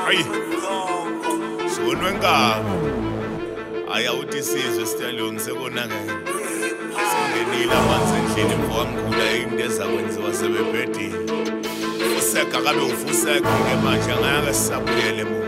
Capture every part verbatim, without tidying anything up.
Hayi Sonwe ngaka ayawuthi sizwe Stallion sekonakele Singenile amanzi endlini mfo wamkhula into ezakwenziwa sebebhedini Useka kabe ufuseka ke manje ngeke sisabuyele mu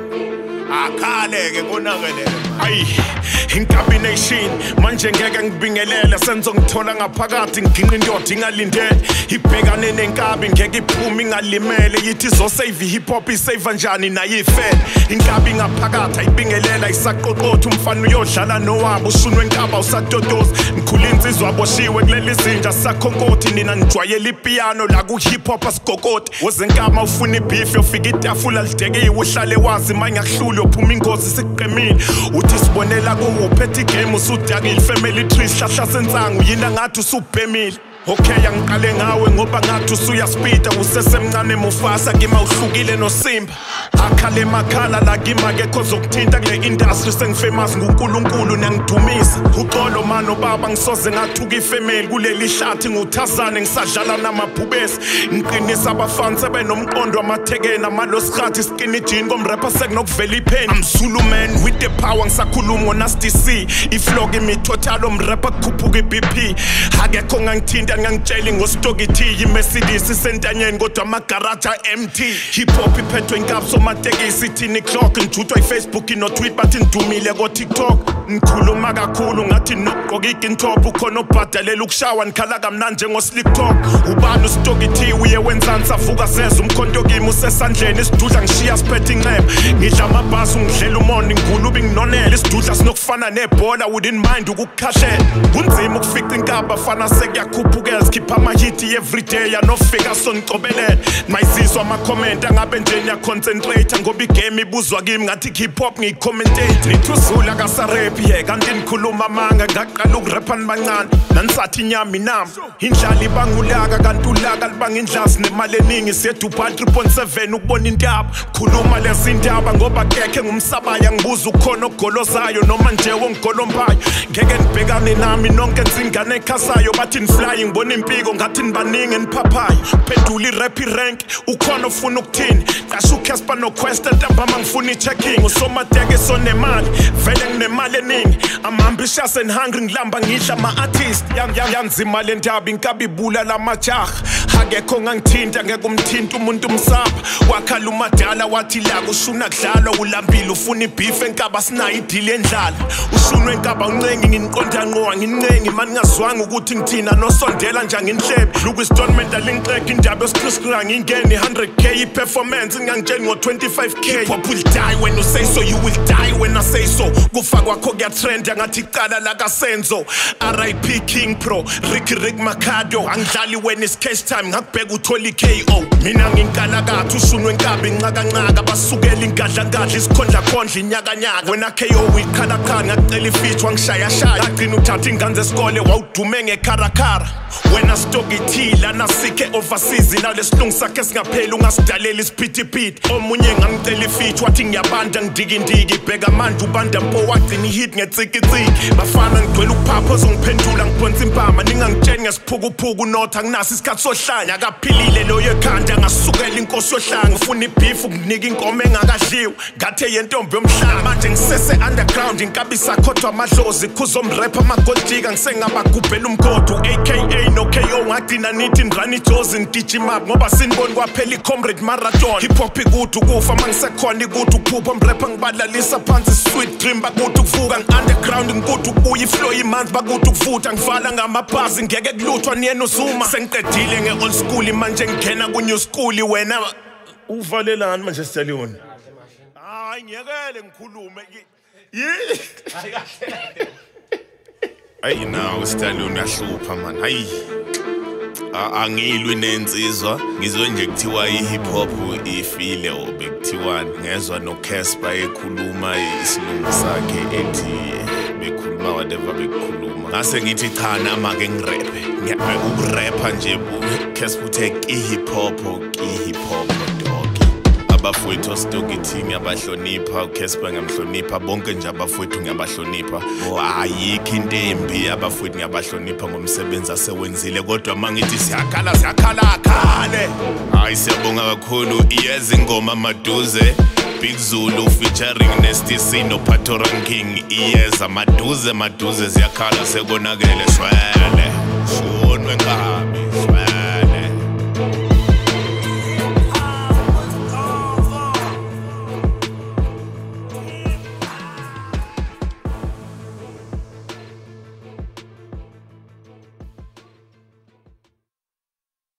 Akhale ke konakele Hayi Incabination manje ngeke ngibingelele senzo ngithola ngaphakathi nginqi indoda ingalindele ibhekane nenkabi ngeke iphuma ingalimele yithi zo save hip hop isave kanjani naye ifele inkabi ngaphakathi ayibingelela isaqoqotha umfana uyodlala nowabo ushunwe enkaba usatotoza ngikhula insizwa aboshiwe kuleli zinja sakhonkoti nina nijwayela ipiano la ku hip hop asigokoti wozenkama ufuna ibeef yofika itafula lidekiwe uhlale wazi manje akuhlule uphuma ingozi sikuqemile uthi sibonela uphethe game usudakile family tree sihlahla sensangu yina ngathi usubhemile okay angiqale ngawe ngoba ngathi usuya speeda usesemncane Mufasa ngima uhlukile noSimba akhale makhala la ngima ke cause ukuthinta kule industry sengifamous nguNkulunkulu nangidumisa uxolo mano baba ngisoze ngathuka ifamily kuleli hlathi nguThazane ngisadlala namabhubesi ngiqinisa abafans sebenomqondo wamathekena amalosirathi skinny jean komrapper sekunokuvela ipain I'm Zulu man with the power ngisakhuluma ngoNasty C iflog imi total omrapper kukhuphuka iB P akekho ngangithinta ngangitshela ngostoki T iMercedes isentanyeni kodwa amagaraja empty hip hop iphethwe inkapso matekisi thini clock ngijuthwa iFacebook no tweet bathi ngidumile ko TikTok ngikhuluma kakhulu ngathi nogqoka igintop ukhona obhadalela ukushawa nikhala kamnandi njengoslick talk ubani ustoki T uye wenzani savuka seza umkhonto kimi usesandleni isidudla ngishiya siphethe inqeba ngidla amabhasi ngidlela umoni ngulubi nginonela isidudla sinokufana nebhola wouldn't mind ukukhahlela kunzima ukufika inkaba fana sekuyakhuphuka sikhipha ama-hit everyday yanofika sonicobelele mayizizwa ama-comment angabe nje niyaconcentrate ngoba igame ibuzwa kimi ngathi hip hop ngiyi-commentate nithi uZulu akasarap ye kanti nikhuluma amanga ngaqala ukurapha nibancane nanisathi inyama inami indlala ibangulaka kanti ulaka libanga indlasi nemali eningi siyedubai three point seven ukubona intaba khuluma lezi ndaba ngoba kekhe ngumsabaya ngibuza ukhona okugolozayo noma nje wongigolombayo ngeke nibhekane nami nonke nzingane ekhasayo bathi nifly ngibona impiko ngathi nibaningi niphaphayo phendula irap rank ukhona ofuna ukuthini qasha uCasper noQuest ntambama ngifuna ichecking usomateke sonemali vele nginemali eningi I'm ambitious and hungry ngilamba ngidla ama-artist yanzima le ndaba inkabi ibula lamajaha akekho ngangithinta ngeke umthinta umuntu umsapha wakhala umadala wathi la kushuna kudlalwa ulambile ufuna ibeef enkaba sinayo idili endlala ushunwe enkaba uncengi nginiqonda nqowa ngincengi mani ngazwanga ukuthi ngithina nosondela nje nginhlebe luku installment alinqeka indaba yosikhriskra ngingene one hundred K i-performance ngangitsheni ngo-twenty-five K hip hop will die when you say so you will die when I say so kufa kwakho kuyatrend ngathi iqala la kaSenzo R I P King Pro Ricky Rick Makado angidlali when it's cash time ngakubheka uthola i-K O mina nginkalakathi ushunwe enkabi nqaka-nqaka basukela ingadla ngadla isikhondla khondla inyakanyaka wena K O ikhalakhala ngakucela ifeature wangishayashaya agcina uthatha ingane zesikole wawudume ngekharakara wena stoki T lana sikhe overseas nalesilungu sakhe singapheli ungasidalela isiphithiphithi omunye ngangicela ifeature wathi ngiyabanda ngidikindiki bheka amandla ubanda mpo wagcina ihit ngetsikitsiki bafana ngigcwele ukuphapha ozongiphendula ngiphonsa impama ningangitsheni ngesiphukuphuku notha nginaso isikhathi sohlanya akaphilile loyo ekhanda ngasukela inkosi yohlanga ufuna ibeef ukunika inkomo engakadliwe ngathe yentombi yomhlanga manje ngisese underground inkabi sakhothwa amadlozi khuzomrapper amagoldika ngisengabagubhela umgodo A K A no K O ngagcina nithi nirani ijozi ngigijima ngoba siniboni kwaphela i-comrade marathon hip hop ikuthi ukufa mangisekhona ikuthi ukuphupha umrapper ngibalalisa phansi sweet dream bakuthi ukuvuka ngi-underground ngikuthi ukubuya iflow imanzi bakuthi ukuvutha ngivala ngamabhazi ngeke kuluthwa niyena uzuma sengiqedile nge-old school manje ngingena ku-new school wena uvalelani manje Stallion hayi ngiyekele ngikhulume hayi nawe Stallion uyahlupha man hayi angilwi nensizwa ngizwe nje kuthiwa i-hip hop ifile obekuthiwani ngezwa noCasper ekhuluma isilungu sakhe ethi bekhuluma whatever bekhuluma ngase ngithi cha nama ke ngirape ngiyabeka ukurapha nje Casper uthe i-hip hop i-hip hop dog abafowethu Stoki T ngiyabahlonipha uCasper ngiyamhlonipha bonke nje abafowethu ngiyabahlonipha ayikho into embi abafowethu ngiyabahlonipha ngomsebenzi asewenzile kodwa mangithi siyakhala siyakhala khale hayi siyabonga kakhulu iyezi ingoma maduze Big Zulu featuring Nesty C no Pato Ranking. Iyeza maduze maduze ziyakhala sekonakele shwele. Shonwe ngabi shwele.